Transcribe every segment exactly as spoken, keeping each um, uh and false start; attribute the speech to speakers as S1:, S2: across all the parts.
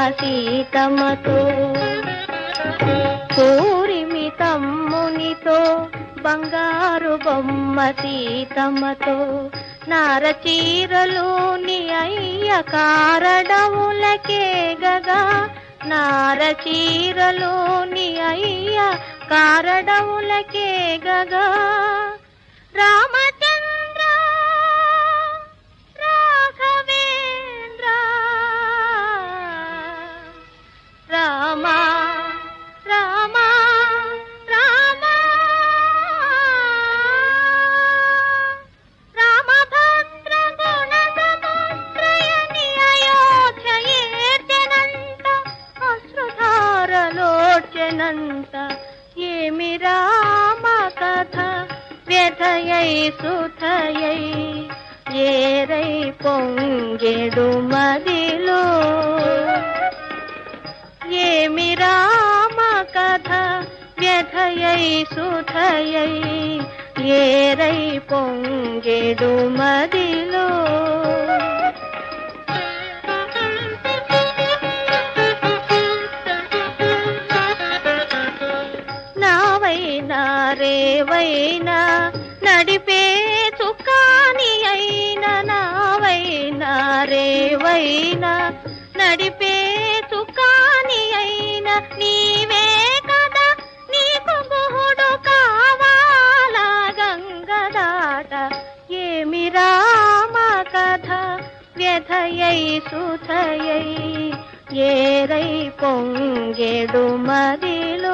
S1: సీతమ్మతో కోరిమి తమ్మునితో బంగారు బొమ్మ సీతమ్మతో నారచీరలోని అయ్య కారడములకే గగా నారచీరలోని అయ్య కారడములకే గగా రామచంద్ర రాఘవేంద్ర రామ రామ రామ రామభద్ర గుణసముద్రయని అయోధ్యయేర్చెనంత అశ్రుధారలోర్చెనంత ఏమి రామ కథ వ్యథయై సుధయై ఏరై పొంగెడు మదిలో ఏమి రామ కథ వ్యథయై సుధయై ఏరై పొంగెడు మదిలో నావైనా రేవైనా నడిపే చుక్కాని అయినా నావైనా రేవైనా నడిపే చుక్కాని అయినా నీవే కదా నీకు గుహుడు కావాలా గంగదాట ఏమి రామ కథ వ్యథయై సుధయై ఏరై పొంగెడు మదిలో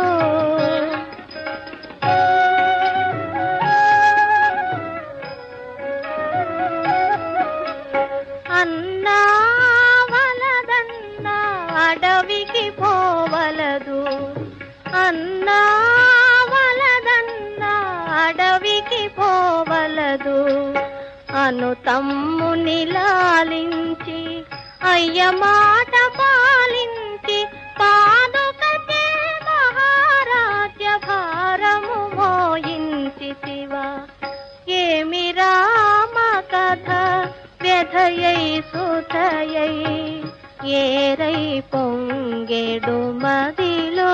S1: అన్నా వలదన్నా అడవికి పోవలదు అన్నా వలదన్నా అడవికి పోవలదు అను తమ్ముని లాలించి అయ్య మాట పాలించి పాదుకతే మహారాజ్య భారము మోయించితివా ఏమి రామ కథ వ్యథయై సుధయై ఏరై పొంగెడు మదిలో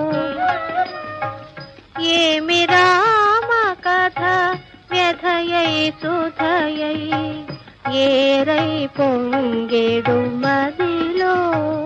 S1: ఏమి రామ కథ వ్యథయై సుధయై ఏరై పొంగెడు మదిలో